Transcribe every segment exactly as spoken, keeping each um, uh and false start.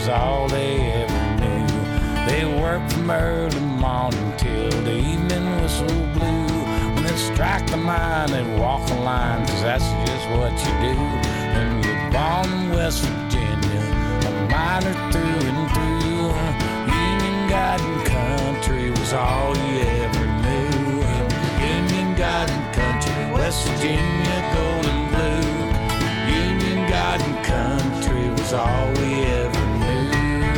was all they ever knew. They worked from early morning till the evening whistle blew. When they strike the mine, they'd walk the line, cause that's just what you do. When you're born in West Virginia, a miner through and through, Union Garden Country was all you ever knew. Union Garden Country, West Virginia, golden blue. Union Garden Country was all we ever knew.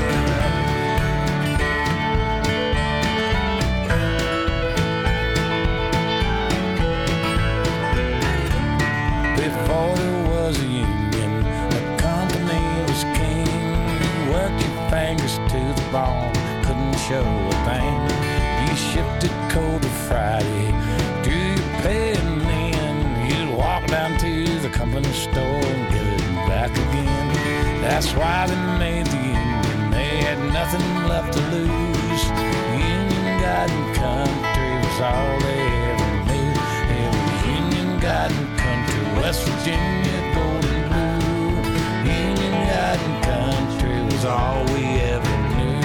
Before there was a union, the company was king. You worked your fingers to the bone, couldn't show a thing. You shifted coal to Friday, do your pay and then you'd walk down to the company store and get it back again. That's why they made the union, they had nothing left to lose. Union Garden Country was all they ever knew. It was Union Garden Country, West Virginia, golden blue. Union Garden Country was all we ever knew.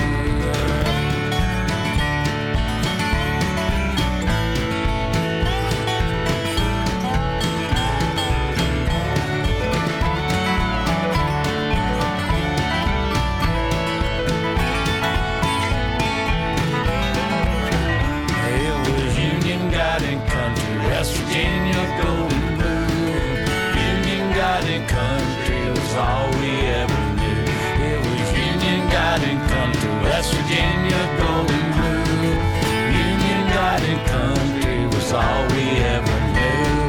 West Virginia, golden blue. Union Garden Country was all we ever knew. It was Union Garden Country, West Virginia, golden blue. Union Garden Country was all we ever knew.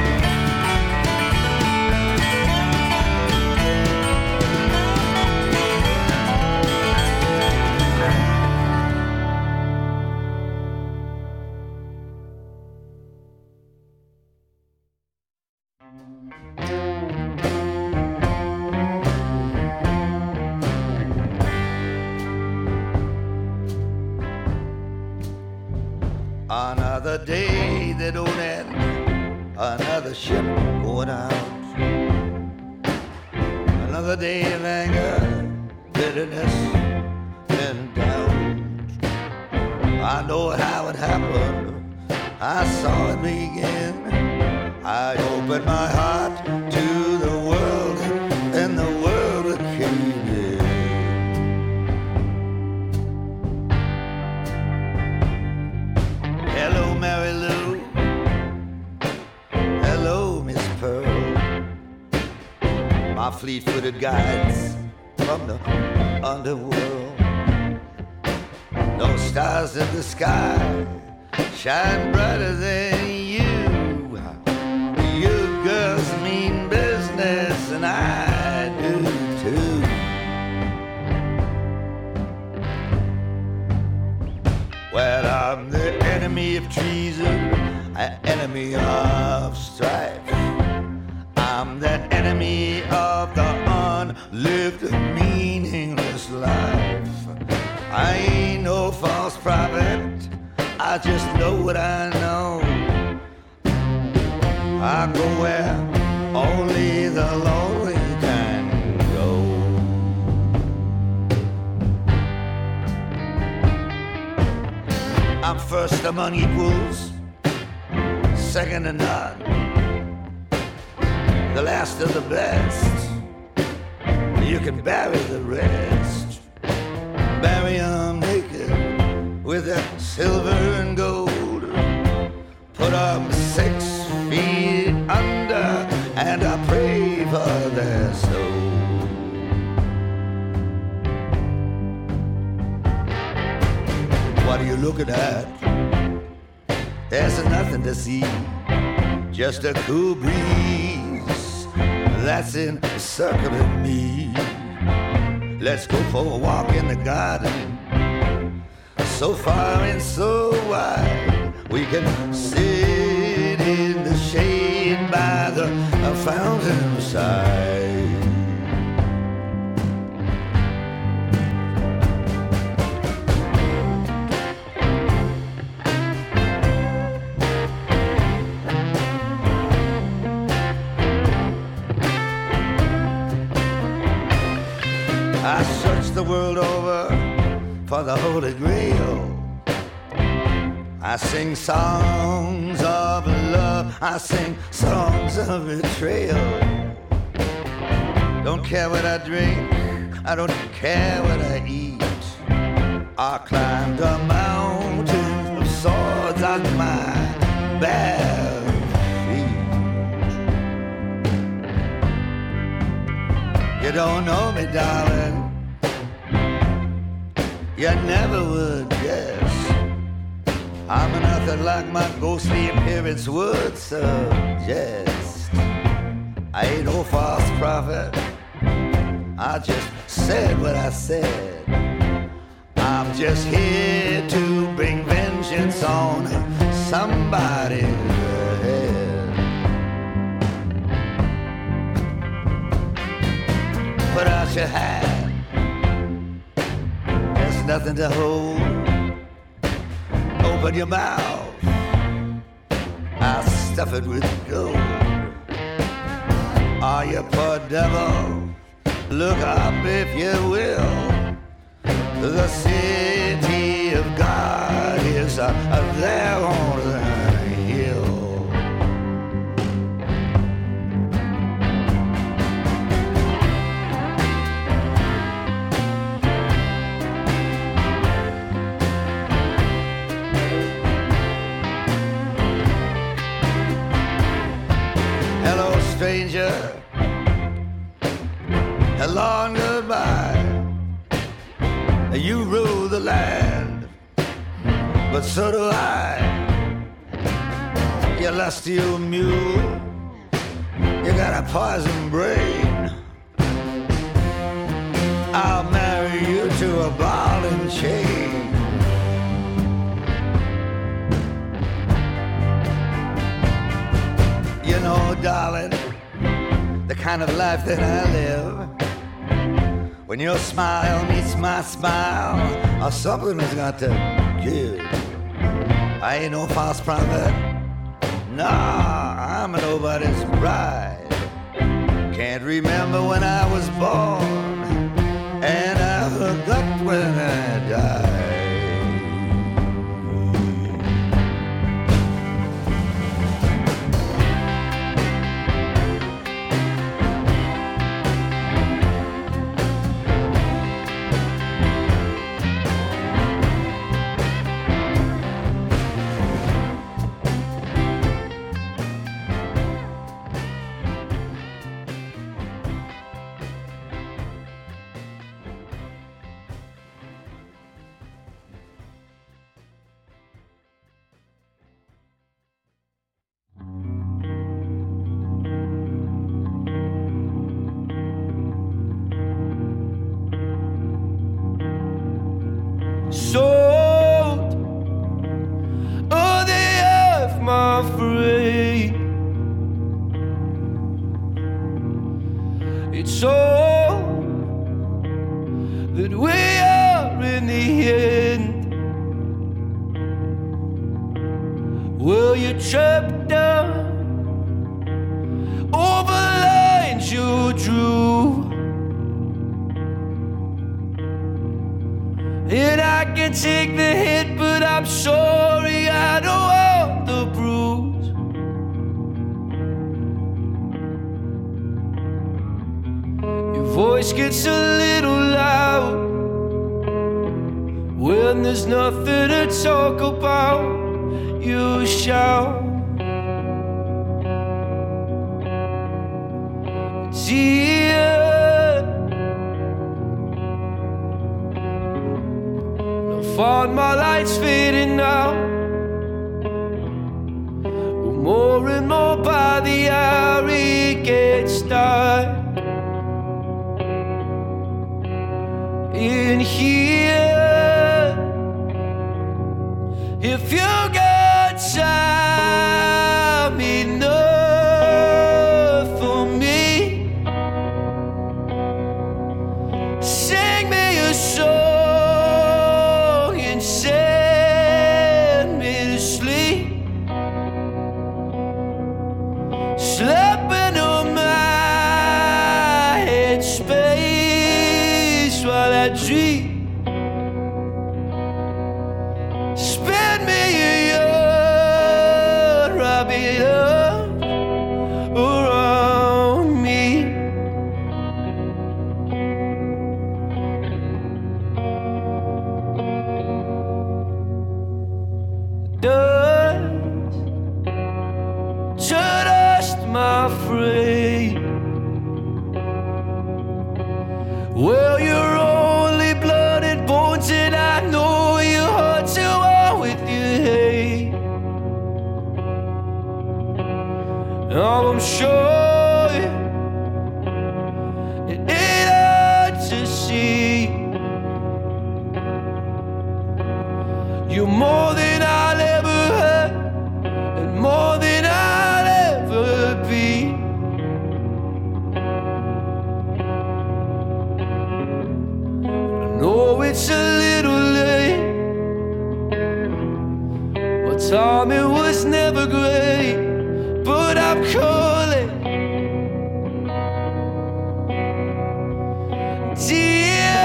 Another day that don't end, another ship going out. Another day of anger, bitterness, and doubt. I know how it happened, I saw it begin. I opened my heart to the world, and the world came in. Hello, Mary Lou. Hello, Miss Pearl. My fleet-footed guides from the underworld. No stars in the sky shine brighter than you. You girls mean business, and I do too. Well, I'm the enemy of treason, an enemy of strife. I'm the enemy of the unlived, meaningless life. I ain't no false prophet, I just know what I know. I go where only the lonely can go. I'm first among equals, second to none, the last of the best. You can bury the rest, bury 'em naked with their silver and gold. Put 'em six feet under, and I pray for their soul. What are you looking at? There's nothing to see, just a cool breeze that's encircling me. Let's go for a walk in the garden, so far and so wide. We can sit in the shade by the fountain side. I search the world over for the Holy Grail. I sing songs of love, I sing songs of betrayal. Don't care what I drink, I don't care what I eat. I climbed a mountain of swords on my bare feet. You don't know me, darling, you never would guess. I'm nothing like my ghostly appearance would suggest. I ain't no false prophet, I just said what I said. I'm just here to bring vengeance on somebody's head. Put out your hat, there's nothing to hold. Open your mouth, I'll stuff it with gold. Oh, you poor devil, look up if you will. The city of God is uh, there on the hill. Hello, stranger. Hello and goodbye. You rule the land, but so do I. You lusty old mule, you got a poison brain. I'll marry you to a ball and chain. You know, darling, the kind of life that I live, when your smile meets my smile, or something has got to give. I ain't no false prophet, nah, I'm nobody's bride. Can't remember when I was born, and I forgot when I died. Salt of the earth, my friend. It's all that we are in the end. Well, you trapped down over lines you drew, and I can take the hit, but I'm sorry I don't want the bruise. Your voice gets a little loud when there's nothing to talk about. You shout, dear, I find my lights fading now. More and more by the hour it gets dark in here. If you got time enough for me, sing me a song and send me to sleep. Sleeping on my head space I dream. Spend me a year, wrap it up around me. Dust, just my friend. Well, you're only blood and bones, and I know your heart's at war with your hate. Oh, I'm sure it ain't hard to see. You're more than I'll ever have, and more than I'll ever be. Oh, it's a little late. My timing was never great, but I'm calling. Dear,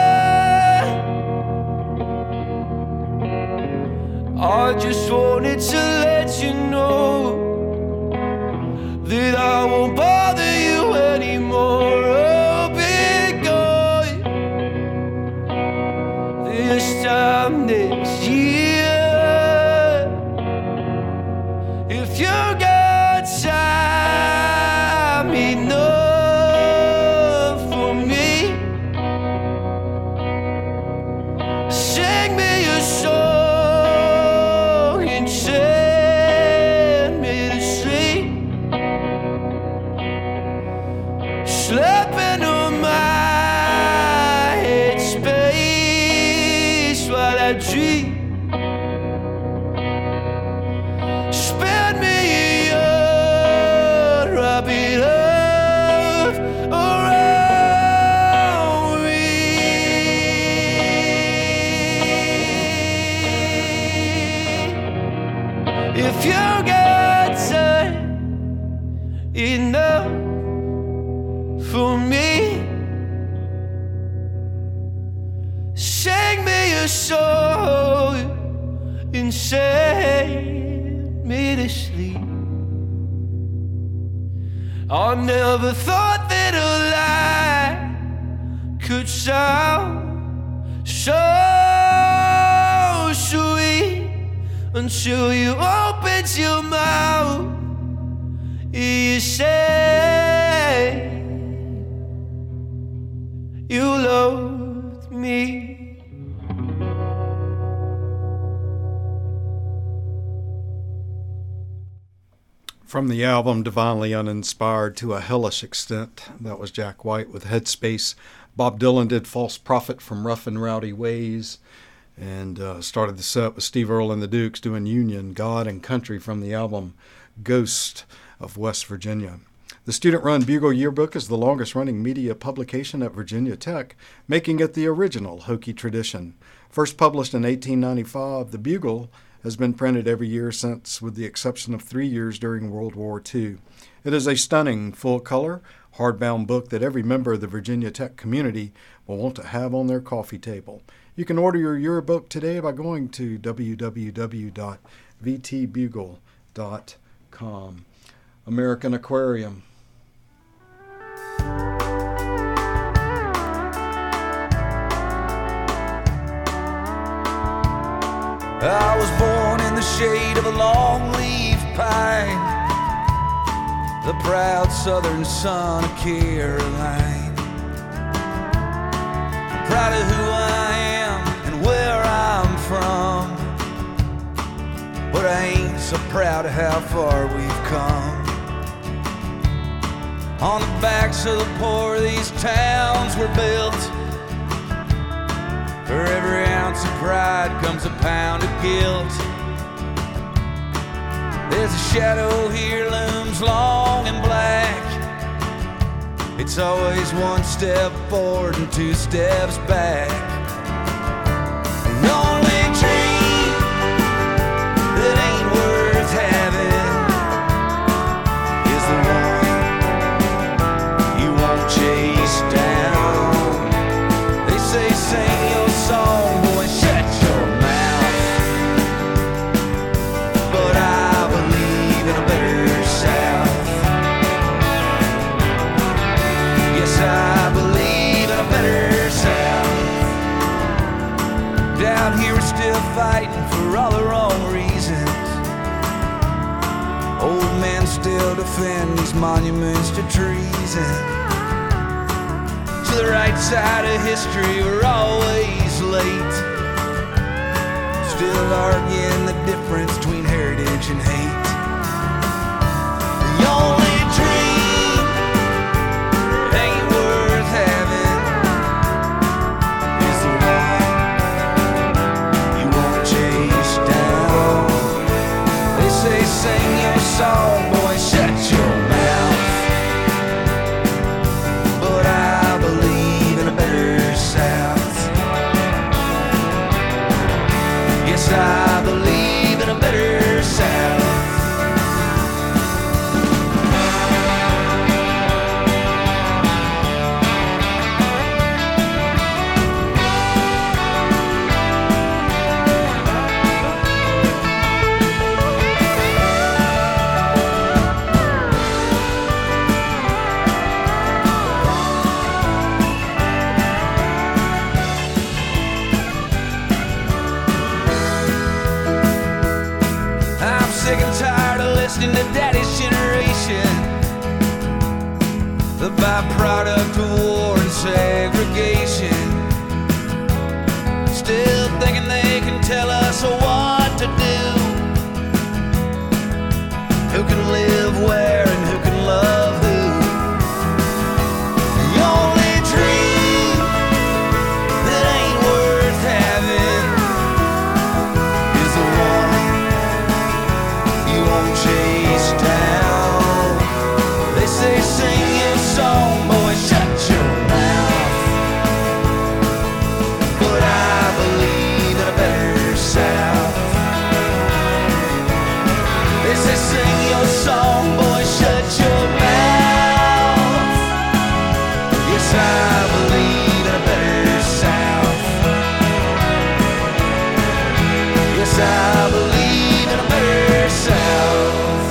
I just wanted to let you know that I won't bother you anymore. Oh, big guy, this time next year, if you got time enough for me, sing me a song and send me to sleep. Slip into my headspace while I dream. Spend me a year, wrap it up around me. If you got time enough for me, sing me a song and send me to sleep. I never thought that a lie could sound so sweet until you opened your mouth. You said you loved me. From the album Divinely Uninspired to a Hellish Extent, that was Jack White with Headspace. Bob Dylan did False Prophet from Rough and Rowdy Ways, and uh, started the set with Steve Earle and the Dukes doing Union, God and Country from the album Ghost of West Virginia. The student-run Bugle Yearbook is the longest-running media publication at Virginia Tech, making it the original Hokie tradition. First published in eighteen ninety-five, the Bugle has been printed every year since, with the exception of three years during World War Two. It is a stunning, full-color, hardbound book that every member of the Virginia Tech community will want to have on their coffee table. You can order your yearbook today by going to w w w dot v t bugle dot com. American Aquarium. I was born in the shade of a long-leaf pine, the proud southern son of Caroline. I'm proud of who I am and where I'm from, but I ain't so proud of how far we've come. On the backs of the poor, these towns were built. For every ounce of pride comes a pound of guilt. There's a shadow here looms long and black. It's always one step forward and two steps back. The only dream that ain't worth having is the one you won't chase down. They say defend these monuments to treason. To the right side of history, we're always late. Still arguing the difference between heritage and hate. The only dream that ain't worth having is the one you won't chase down. They say sing your song, boy, shut your mouth. But I believe in a better South. Yes, I believe in a better South. Sick and tired of listening to Daddy's generation, the byproduct of war and segregation. Still thinking they can tell us what to do, who can live where and who can love who. The only dream that ain't worth having is the one you won't chase down. They say sing your song, boy, shut your mouth. But I believe in a better South. They say sing your song, boy, shut your mouth. Yes, I believe in a better South. Yes, I believe in a better South.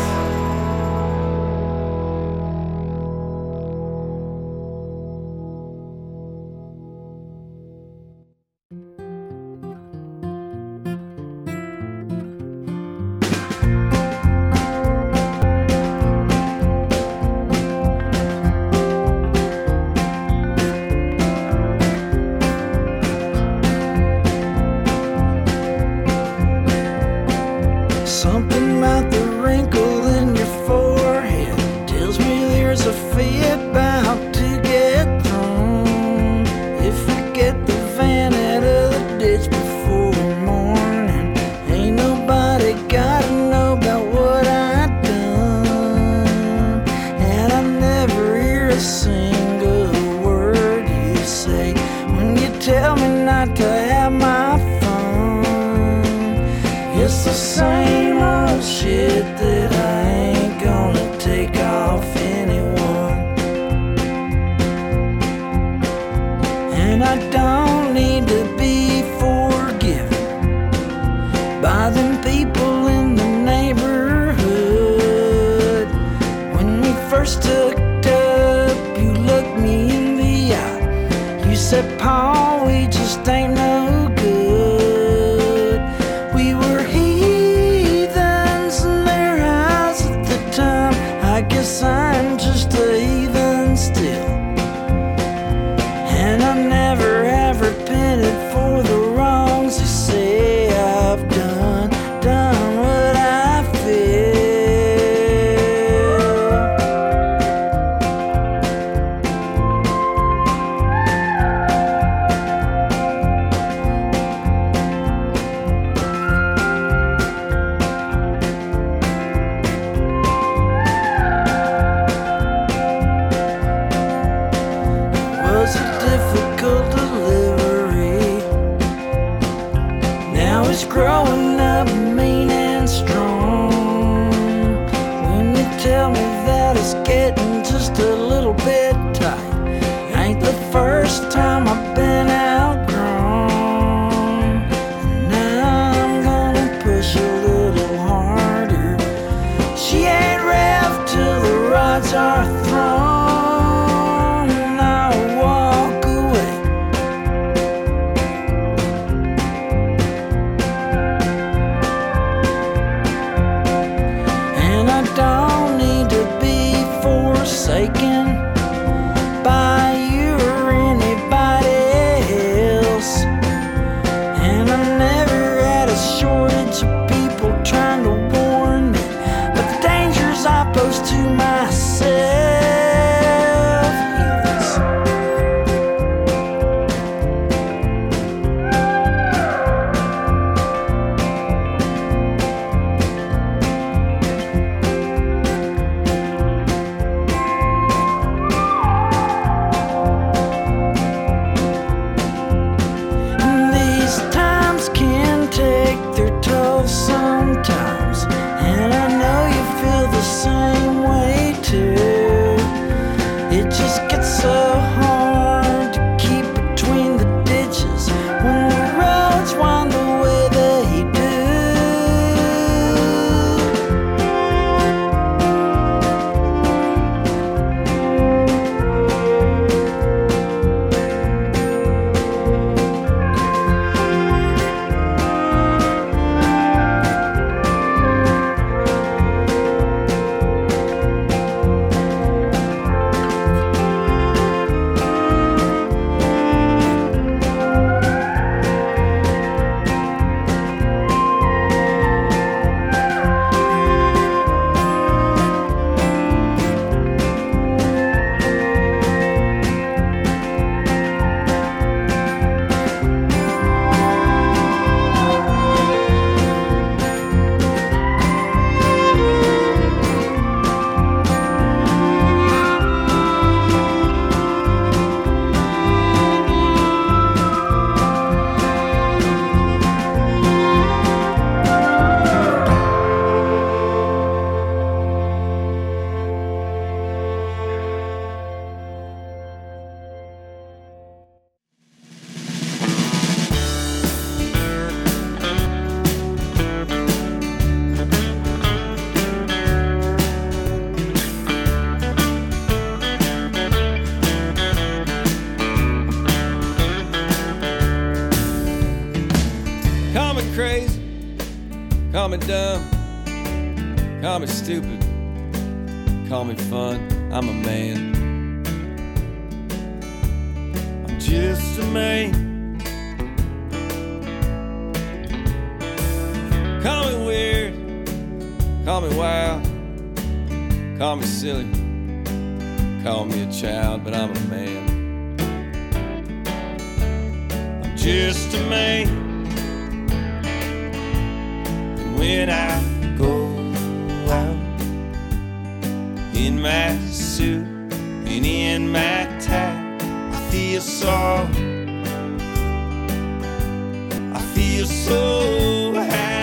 Something about the wrinkle in your forehead tells me there's a fit about to get thrown. If we get the van out of the ditch before morning, ain't nobody gotta know about what I done. And I never hear a single word you say when you tell me not to have my fun. It's the same old shit that I ain't gonna take off anyone. And I don't need to be forgiven by them people in the neighborhood. When we first hooked up, you looked me in the eye. You said, Paul, we just ain't no good. We were heathens in their house at the time. I guess I'm just a heathen still. And I never have repented for the wrongs you say I've done, done what I feel. Was a difficult delivery. Now it's growing up mean and strong. When you tell me that it's getting just a little bit tight, ain't the first time I've been outgrown. And now I'm gonna push a little harder. She ain't revved till the rods are thrown. And I'll walk away. crazy, call me dumb, call me stupid, call me fun. I'm a man. I'm just a man. Call me weird, call me wild, call me silly, call me a child, but I'm a man. I'm just a man. And when I go out in my suit and in my tie, I feel so, I feel so high.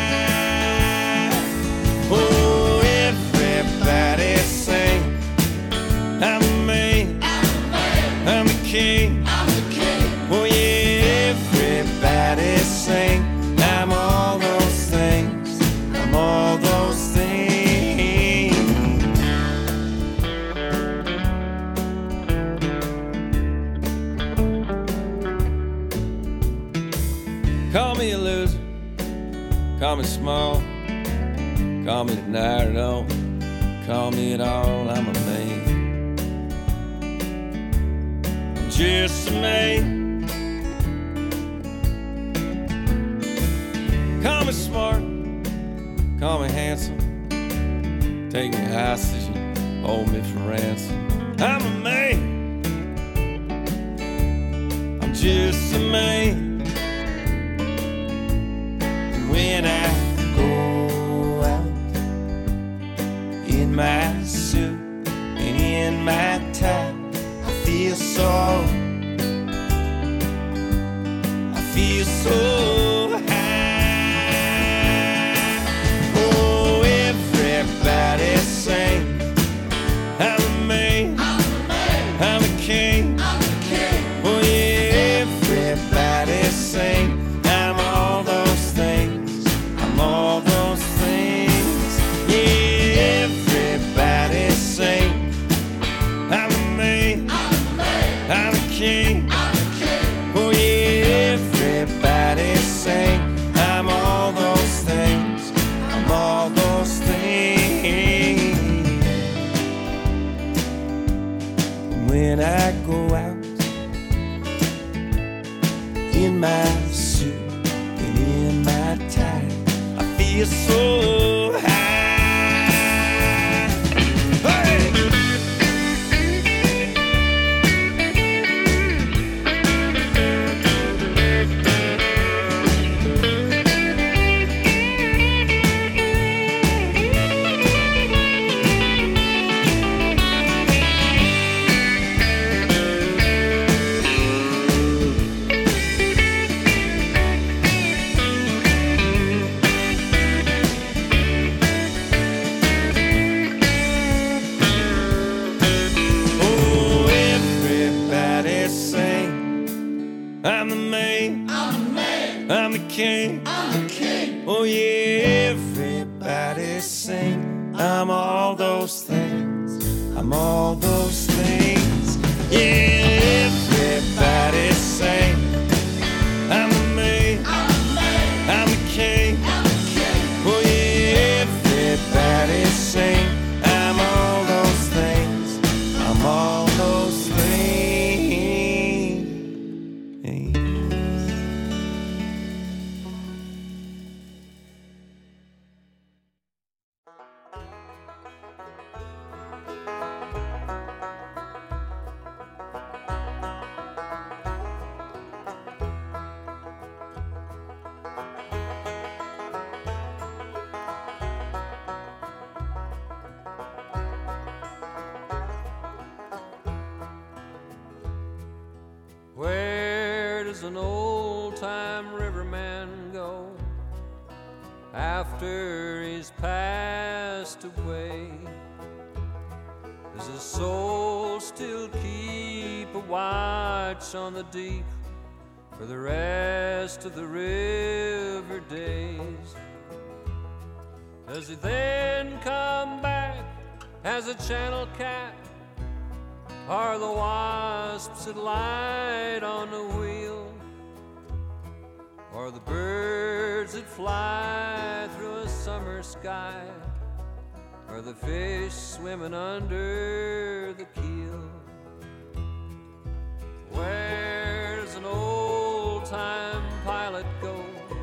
Oh, everybody sing, I'm a man, I'm the king. Oh yeah, everybody sing, I'm all those things, I'm all those things. Call me a loser, call me small, call me denied or don't, call me it all, I'm a man. I'm just a man. Call me smart, call me handsome, take me hostage and hold me for ransom. I'm a man. I'm just a man. And when I go out in my suit and in my tie, I feel so, I feel so high. Oh, everybody sing, I'm a man, I'm a king. Oh yeah, everybody sing, I'm all those things, I'm all those things. Yeah, everybody sing, I'm a man, I'm a king. Oh yeah, everybody sing, I'm all those things, I'm all those things. And when I go out in my suit and in my tie, I feel so high. Hey! Oh, everybody sing, I'm the man, I'm the king. Oh yeah, everybody sing, I'm all those things, I'm all those things. Yeah, everybody sing, I'm the man, I'm the king. Oh yeah, everybody sing, I'm all those things, I'm all those things. Where does an old-time riverman go after he's passed away? Does his soul still keep a watch on the deep for the rest of the river days? Does he then come back as a channel cat? Are the wasps that light on the wheel? Or the birds that fly through a summer sky, or the fish swimming under the keel. Where's an old-time pilot go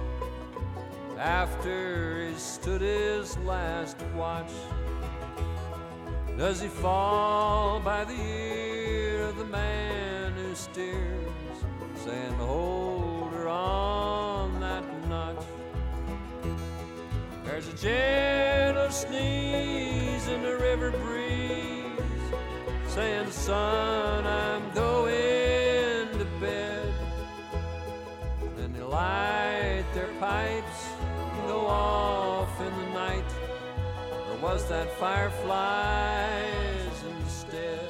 after he's stood his last watch? Does he fall by the ear of the man who steers, saying, hold her on that notch? There's a gentle sneeze in the river breeze, saying, son, I'm going to bed. Then they light their pipes and go off in the night. Or was that fireflies instead?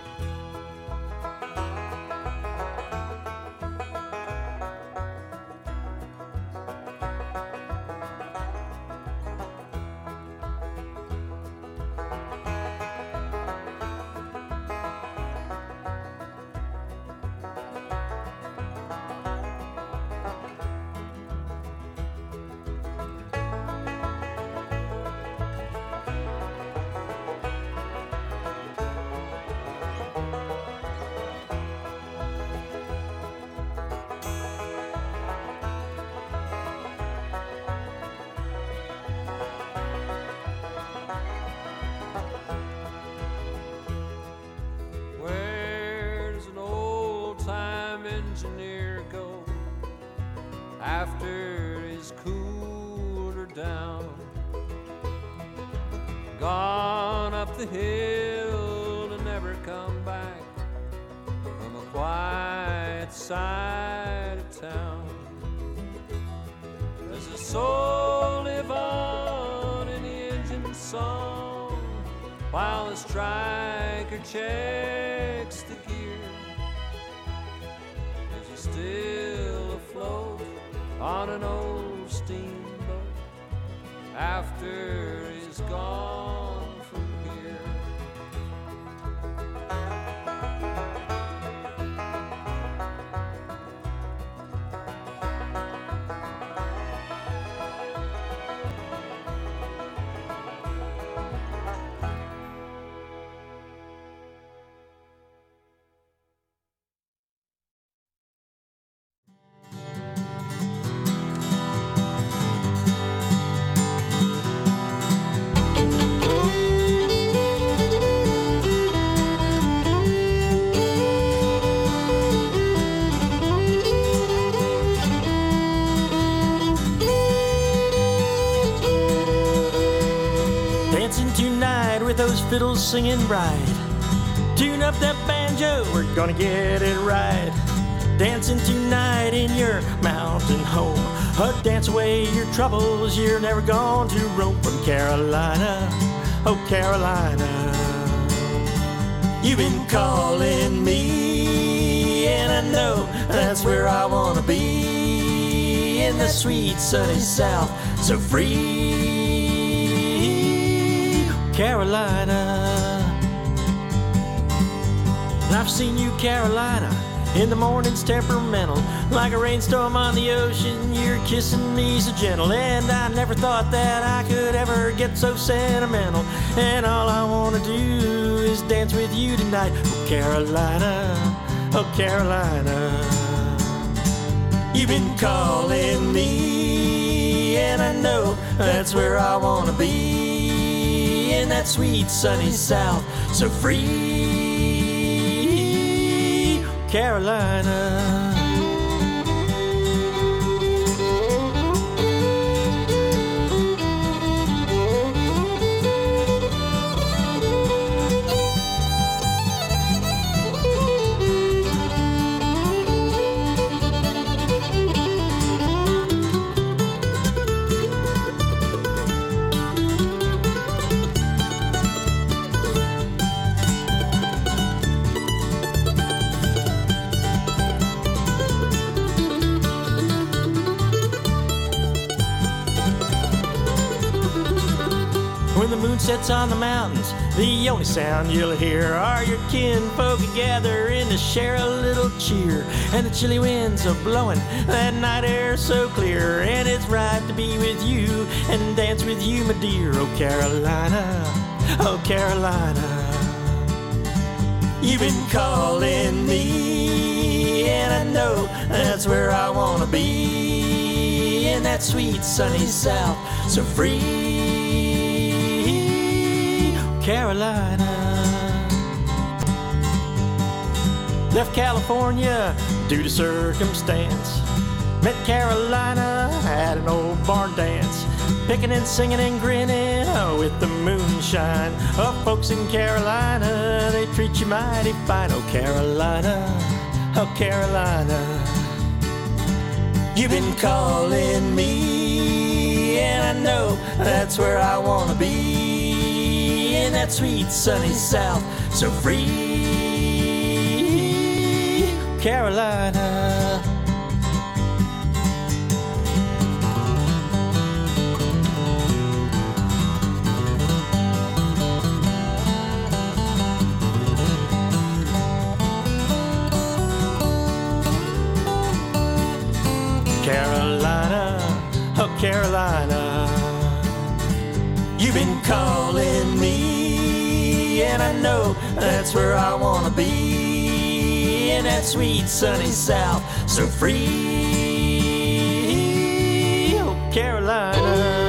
Engineer go after he's cooled her down, gone up the hill to never come back from a quiet side of town? Does a soul live on in the engine's song while the striker checks the gear? Still afloat on an old steamboat after he's gone from here? Those fiddles singing bright, tune up that banjo, we're gonna get it right. Dancing tonight in your mountain home, uh, dance away your troubles, you're never going to roam. From Carolina, oh Carolina, you've been calling me, and I know that's where I wanna be, in the sweet sunny South, so free. Carolina, I've seen you, Carolina. In the morning's temperamental, like a rainstorm on the ocean. You're kissing me so gentle, and I never thought that I could ever get so sentimental. And all I wanna do is dance with you tonight. Oh Carolina, oh Carolina, you've been calling me, and I know that's where I wanna be, in that sweet sunny South, so free. Carolina. When the moon sets on the mountains The only sound you'll hear are your kinfolk gathering to share a little cheer. And the chilly winds are blowing, that night air so clear. And it's right to be with you and dance with you, my dear. Oh, Carolina, oh, Carolina. You've been calling me, and I know that's where I want to be. In that sweet sunny south, so free. Carolina. Left California due to circumstance. Met Carolina at an old barn dance. Picking and singing and grinning oh, with the moonshine. Oh, folks in Carolina, they treat you mighty fine. Oh, Carolina, oh, Carolina. You've been calling me, and I know that's where I want to be. In that sweet sunny south, so free, Carolina. Carolina, oh Carolina. You've been calling me, and I know that's where I want to be. In that sweet sunny south, so free, oh Carolina.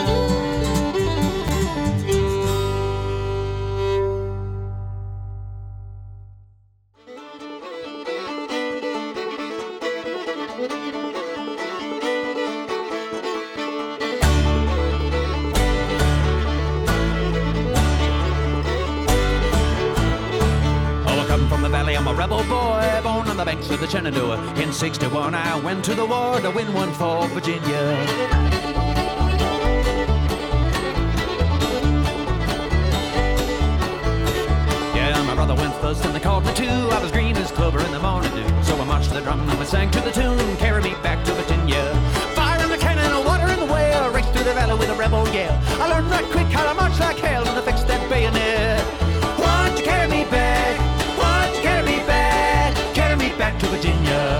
I'm a rebel boy, born on the banks of the Shenandoah. In sixty-one I went to the war to win one for Virginia. Yeah, my brother went first and they called me too. I was green as clover in the morning dew. So I marched to the drum and we sang to the tune, carry me back to Virginia. Fire in the cannon, water in the well, raced through the valley with a rebel yell. I learned right quick how to march like hell and to fix that bayonet. Won't you carry me back? Back to Virginia.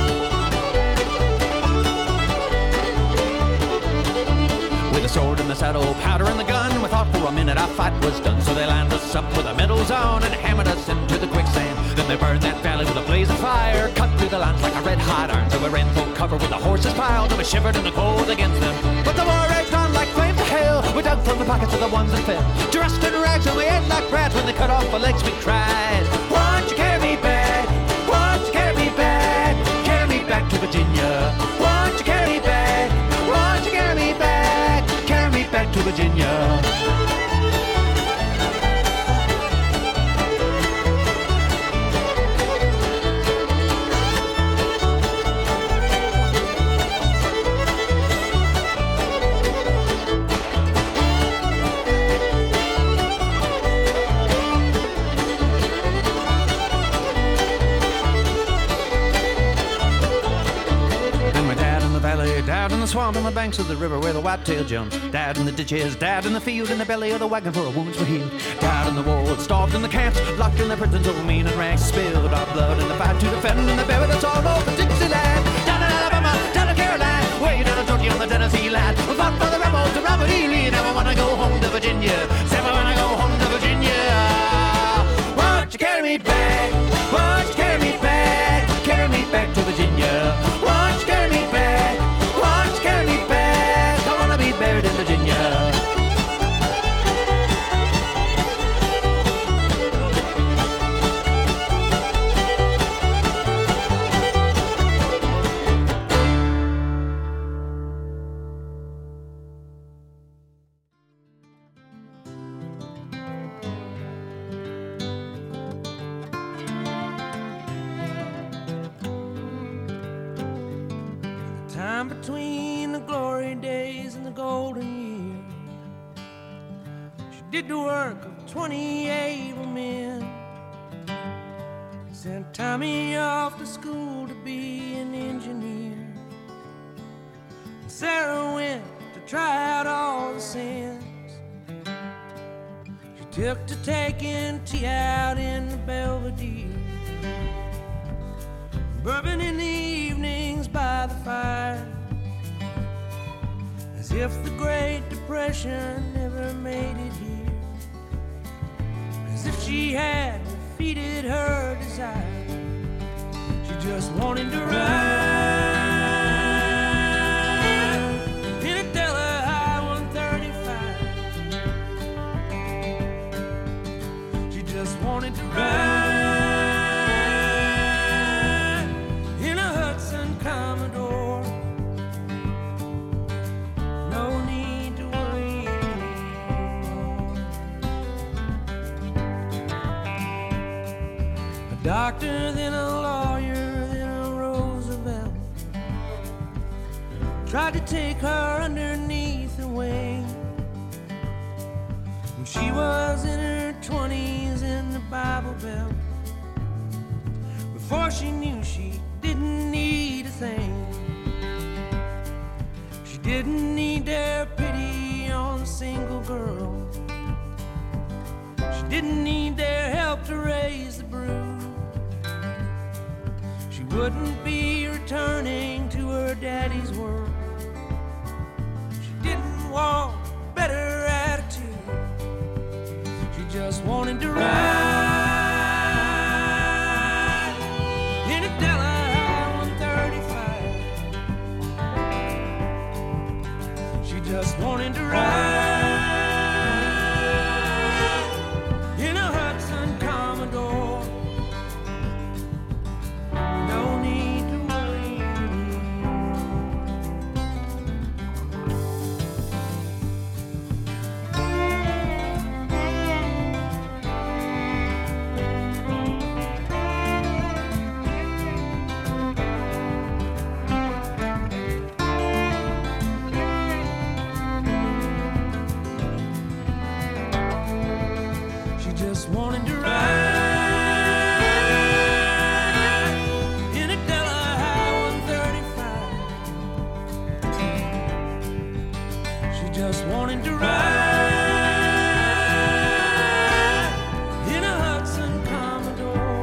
With a sword in the saddle, powder in the gun, we thought for a minute our fight was done. So they lined us up with our medals on and hammered us into the quicksand. Then they burned that valley with a blaze of fire, cut through the lines like a red hot iron. So we ran for cover with the horses piled and we shivered in the cold against them. But the war raged on like flames of hell. We dug from the pockets of the ones that fell, dressed in rags and we ate like rats. When they cut off our legs we cried, won't you carry me back? Won't you carry me back? Carry me back to Virginia. Won't you carry me back? Won't you carry me back? Carry me back to Virginia. Died in the swamp on the banks of the river where the whitetail jumps. Died in the ditches, died in the field, in the belly of the wagon for our wounds were healed. Died in the wars, starved in the camps, locked in the prisons over mean and rags. Spilled our blood in the fight to defend, and they buried us all over Dixieland. Down in Alabama, down in Carolina, way down in Georgia on the Tennessee line. We fought for the rebels to Robert E. Lee. Never wanna go home to Virginia. Never wanna go home to Virginia. Won't you carry me back? Won't you carry me back? Carry me back to Virginia. Won't you carry me back? Won't you carry me back? I wanna be buried in Virginia. Time between the glory days and the golden years, she did the work of twenty-eight men. Sent Tommy off to school to be an engineer, and Sarah went to try out all the sins. She took to taking tea out in the Belvedere, bourbon in the evenings by the fire, as if the Great Depression never made it here, as if she had defeated her desire. She just wanted to ride in a Delaware one thirty-five. She just wanted to ride in a Hudson Commodore. No need to worry anymore. A doctor, then a lawyer, then a Roosevelt tried to take her underneath her wing when she was in her twenties in the Bible Belt. Before she knew, she didn't need a thing. She didn't need their pity on a single girl. She didn't need their help to raise the brood. She wouldn't be returning to her daddy's world. She didn't want a better attitude. She just wanted to ride in a Delaware one thirty-five. She just wanted to ride in a Hudson Commodore. No need to worry anymore. She just wanted to ride in a Delaware one thirty-five. She just wanted to ride in a Hudson Commodore.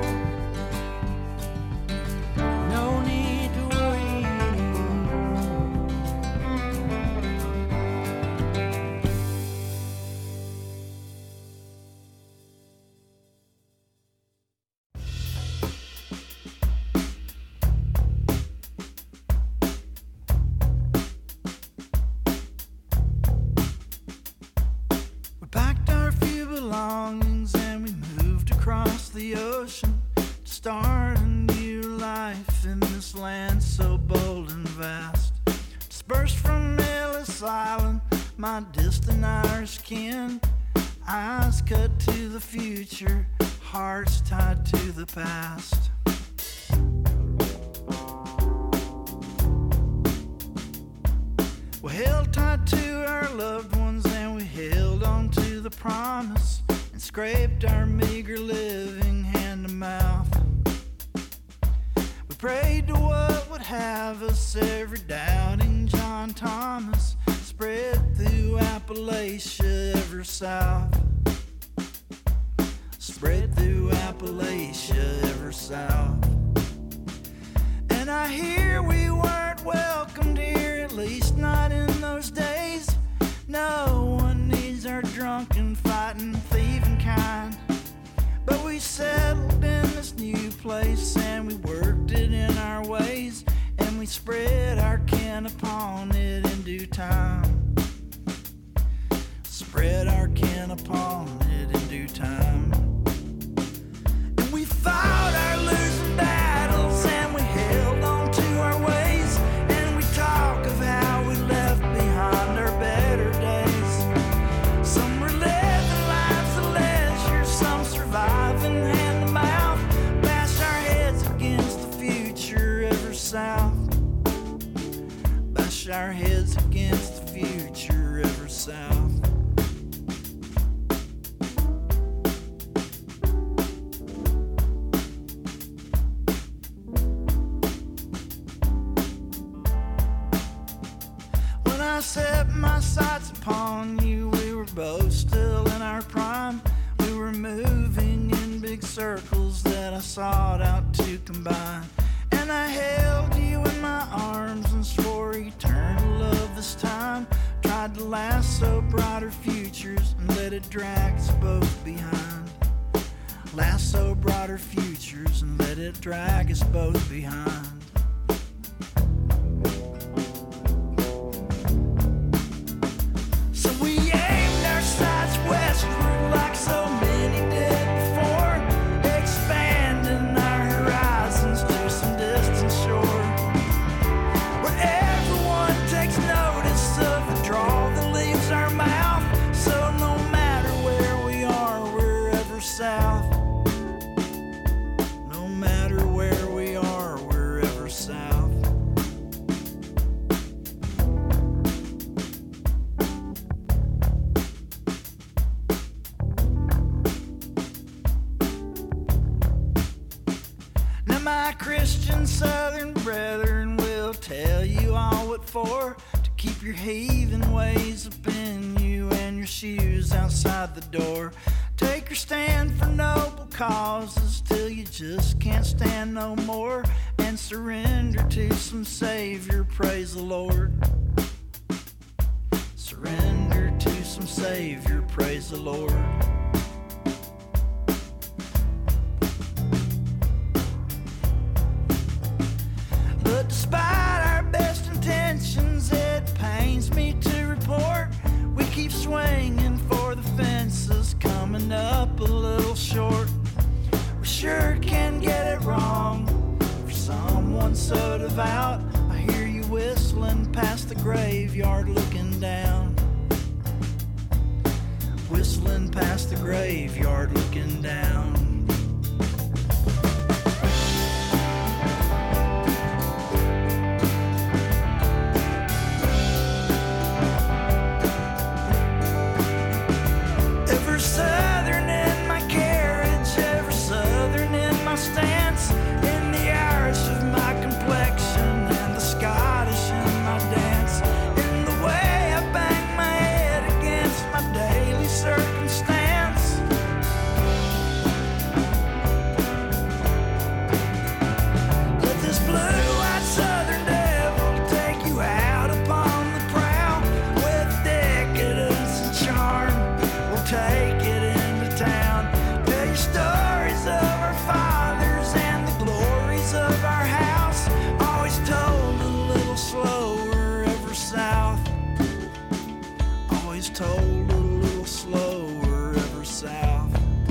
No need to worry anymore. We packed our few belongings and we moved across the ocean to start a new life in this land so bold and vast. Dispersed from Ellis Island, my distant Irish kin, eyes cut to the future, hearts tied to the past. We held tight to our loved ones and we held on to the promise and scraped our meager living hand to mouth. We prayed to what would have us, every doubting John Thomas, spread through Appalachia ever south. Spread through Appalachia ever south. And I hear we weren't welcomed here, at least not in those days. No one needs our drunken, fighting, thieving kind. But we settled in this new place and we worked it in our ways, and we spread our kin upon it in due time. Spread our kin upon it in due time. And we fought our losing battles and we held on to our ways, and we talk of how we left behind our better days. Some were living lives of leisure, some surviving hand to mouth, bashed our heads against the future ever south. Bash our heads against the future ever south. I set my sights upon you, we were both still in our prime. moving in big circles that I sought out to combine. And I held you in my arms and swore eternal love this time. Tried to lasso brighter futures and let it drag us both behind. Lasso brighter futures and let it drag us both behind. So we aimed our sights westward like so many did before, expanding our horizons to some distant shore, where everyone takes notice of the drawl that leaves our mouth. So no matter where we are, we're ever south. No matter where we are, we're ever south. Now my Christian Southern brethren will tell you all what for, to keep your heathen ways up in you and your shoes outside the door. Take your stand for noble causes till you just can't stand no more, and surrender to some Savior, praise the Lord. Surrender to some Savior, praise the Lord. But despite our best intentions, it pains me to report we keep swinging for the fences, coming up a little short. We sure can get it wrong for someone so devout. I hear you whistling past the graveyard looking down. Whistling past the graveyard looking down. Ever southern in my carriage, ever southern in my stance, in the Irish of my complexion and the Scottish in my dance, in the way I bang my head against my daily circumstance. Let this blue-eyed southern devil take you out upon the prowl with decadence and charm. We'll take it into town. Tell your stories of our fathers and the glories of our house. Always told a little slower ever south. Always told a little slower ever south.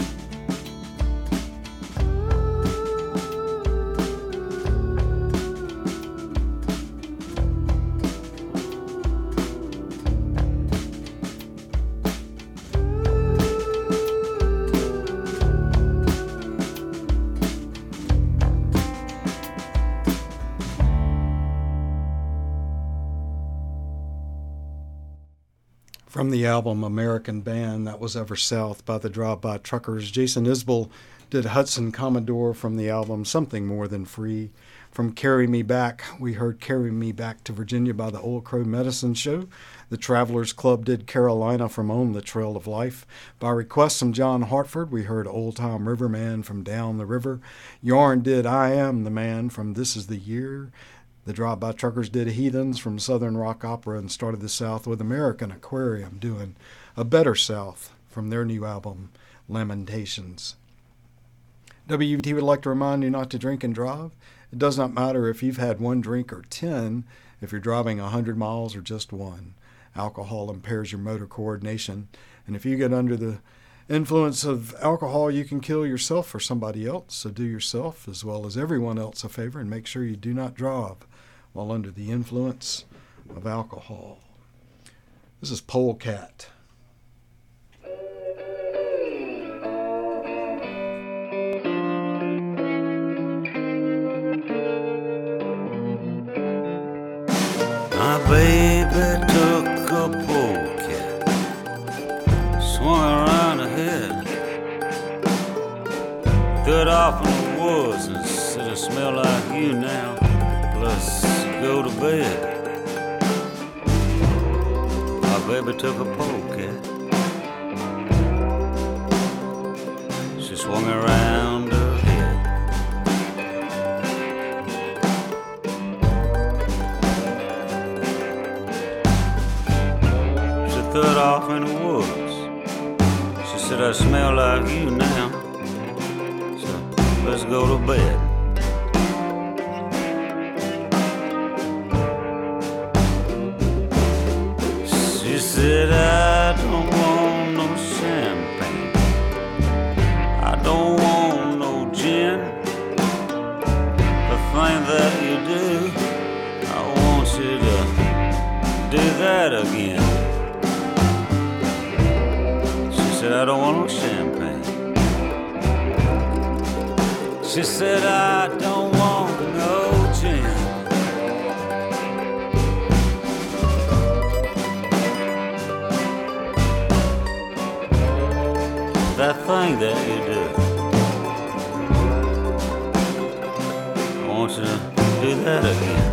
From the album American Band, that was Ever South by the Drive-By Truckers. Jason Isbell did Hudson Commodore from the album Something More Than Free. From Carry Me Back, we heard Carry Me Back to Virginia by the Old Crow Medicine Show. The Travelers Club did Carolina from On the Trail of Life. By request from John Hartford, we heard Old Time Riverman from Down the River. Yarn did I Am the Man from This Is the Year. The Drive-By Truckers did Heathens from Southern Rock Opera, and started the South with American Aquarium doing A Better South from their new album, Lamentations. W V T would like to remind you not to drink and drive. It does not matter if you've had one drink or ten, if you're driving one hundred miles or just one. Alcohol impairs your motor coordination, and if you get under the influence of alcohol, you can kill yourself or somebody else. So do yourself as well as everyone else a favor and make sure you do not drive while under the influence of alcohol. This is Polecat. My baby took a polecat, swung around her head, got off in the woods and said, "I smell like you now, let's go to bed." My baby took a polecat, swung around her head. She threw off in the woods. She said, I smell like you now, so let's go to bed. She said, I don't want no champagne, I don't want no gin. The thing that you do, I want you to do that again. She said, I don't want no champagne. She said, I don't want no gin. That thing that you do, I want you to do that again.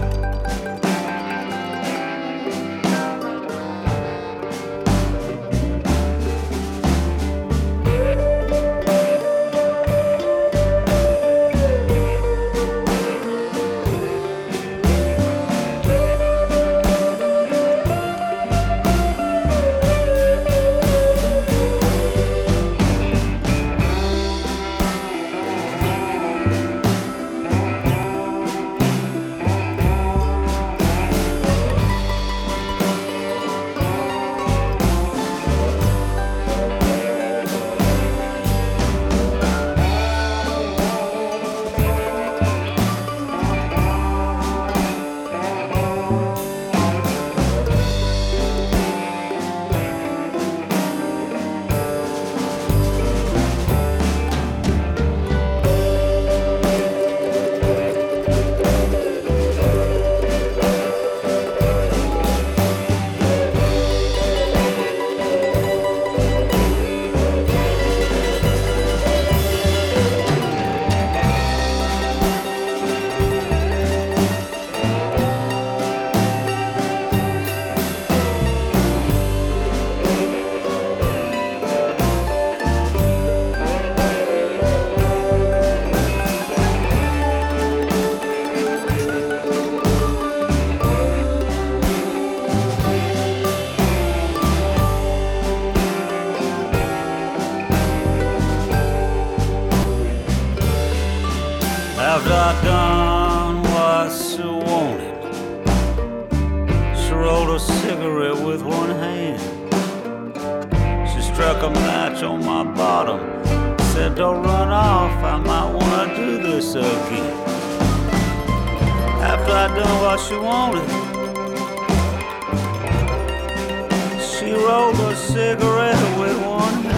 After I'd done what she wanted, she rolled a cigarette with one hand. She struck a match on my bottom, said, don't run off, I might wanna do this again. After I'd done what she wanted, she rolled a cigarette with one hand.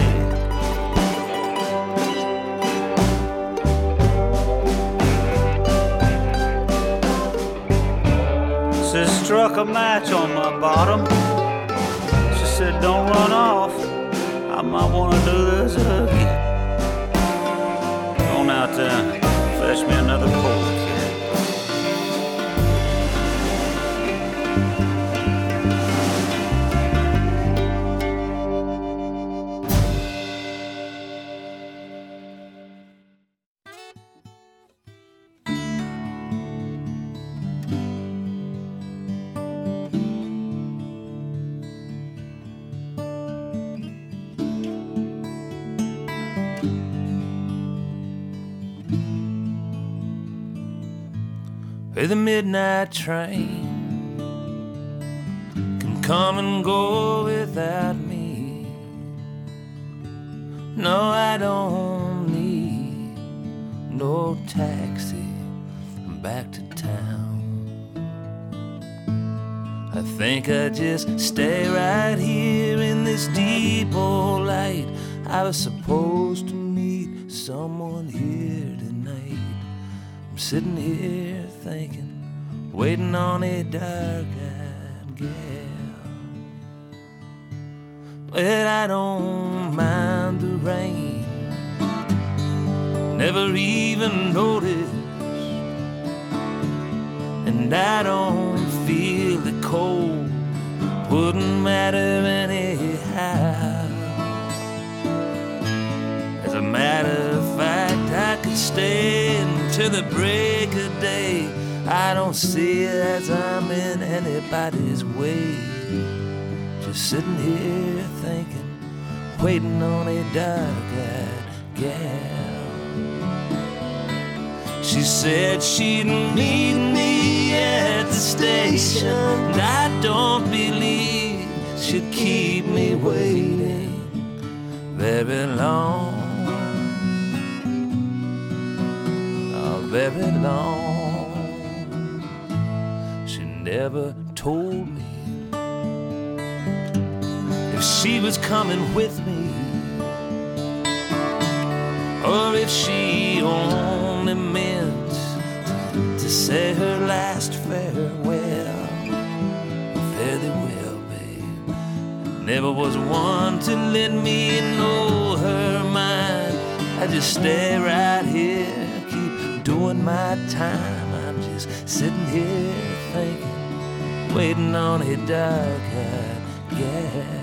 She struck a match on my bottom. She said, don't run off, I might wanna do this again. Go out there and fetch me another polecat. Hey, the midnight train can come and go without me. No, I don't need no taxi back to town. I think I just stay right here in this depot light. I was supposed to meet someone here tonight. I'm sitting here thinking, waiting on a dark-eyed gal. Well, I don't mind the rain, never even noticed, and I don't feel the cold, wouldn't matter anyhow. As a matter of stay until the break of day. I don't see it as I'm in anybody's way. Just sitting here thinking, waiting on a dark-eyed gal. She said she'd meet me at the station, and I don't believe she'd keep me waiting very long, oh, very long. She never told me if she was coming with me, or if she only meant to say her last farewell. Fare thee well, babe. Never was one to let me know her mind. I just stay right here, keep doing my time. I'm just sitting here thinking, waiting on a dark-eyed gal.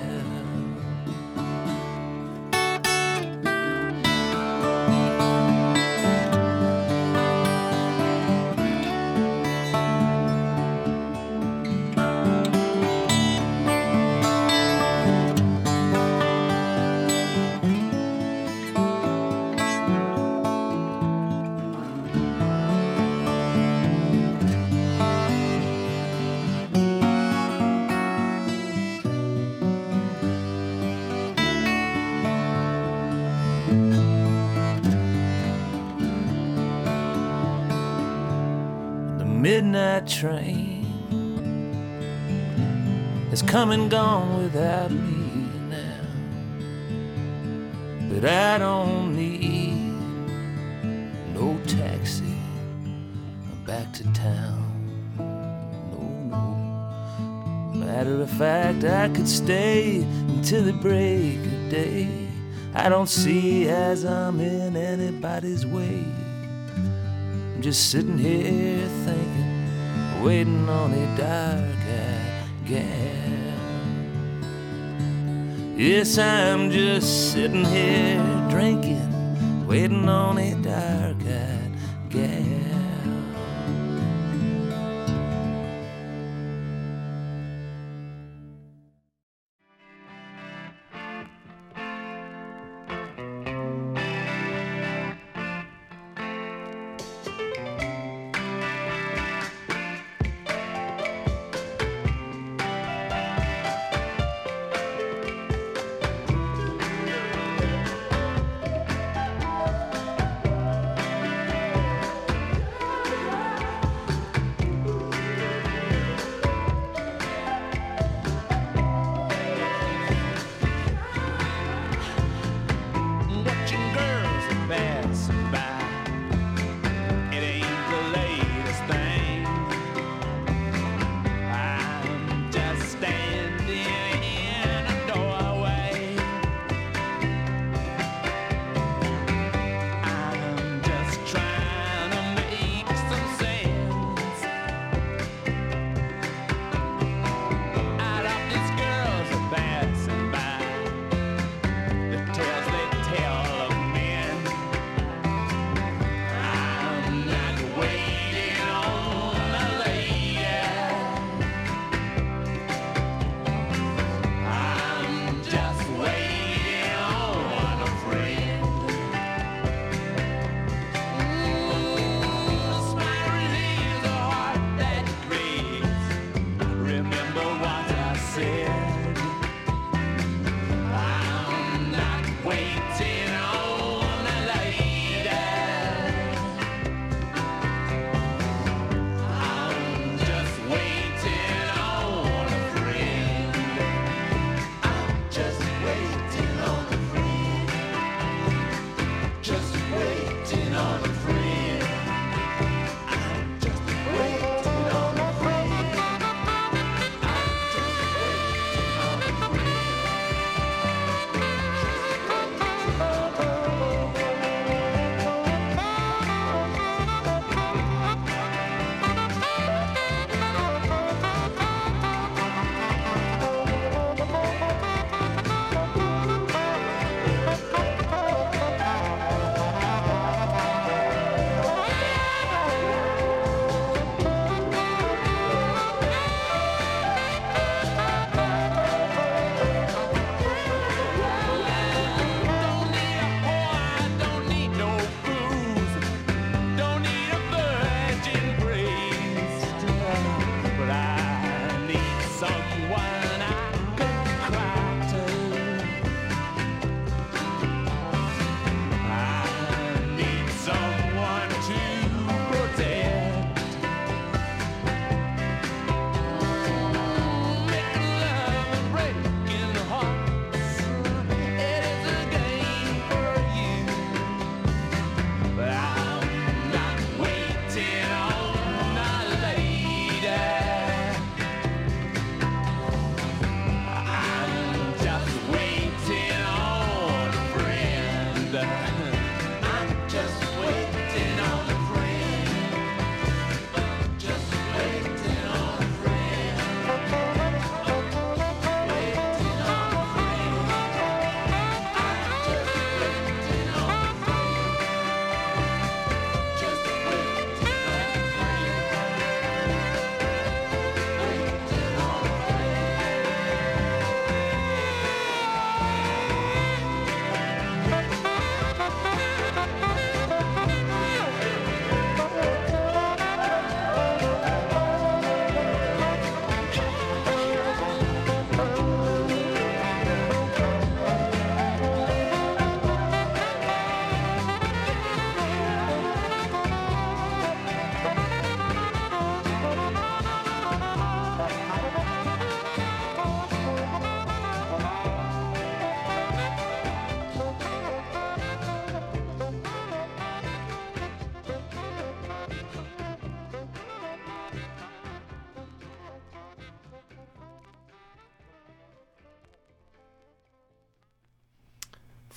Midnight train has come and gone without me now, but I don't need no taxi back to town. No, no. Matter of fact, I could stay until the break of day. I don't see as I'm in anybody's way. Just sitting here thinking, waiting on a dark-eyed gal. Yes, I'm just sitting here drinking, waiting on a dark-eyed gal.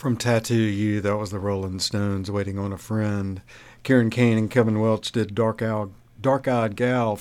From Tattoo You, that was the Rolling Stones, Waiting on a Friend. Kieran Kane and Kevin Welch did Dark Eyed, Dark Eyed Gal